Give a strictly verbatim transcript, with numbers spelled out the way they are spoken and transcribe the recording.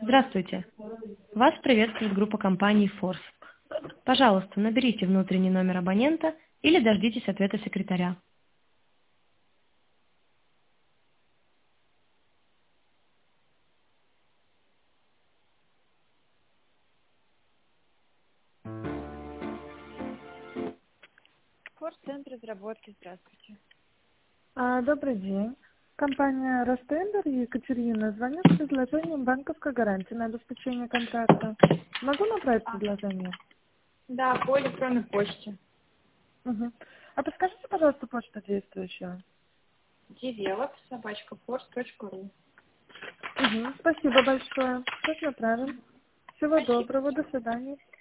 Здравствуйте. Вас приветствует группа компании Force. Пожалуйста, наберите внутренний номер абонента или дождитесь ответа секретаря. Форс-центр разработки. Здравствуйте. А, Добрый день. Компания Ростендер и Екатерина звонят с предложением банковской гарантии на обеспечение контракта. Могу направить А, предложение? да, по электронной почте. Угу. А подскажите, пожалуйста, почту действующую. Develop собачка форс точка ру. Угу. Спасибо большое. Сейчас направим. Всего Спасибо. доброго. До свидания.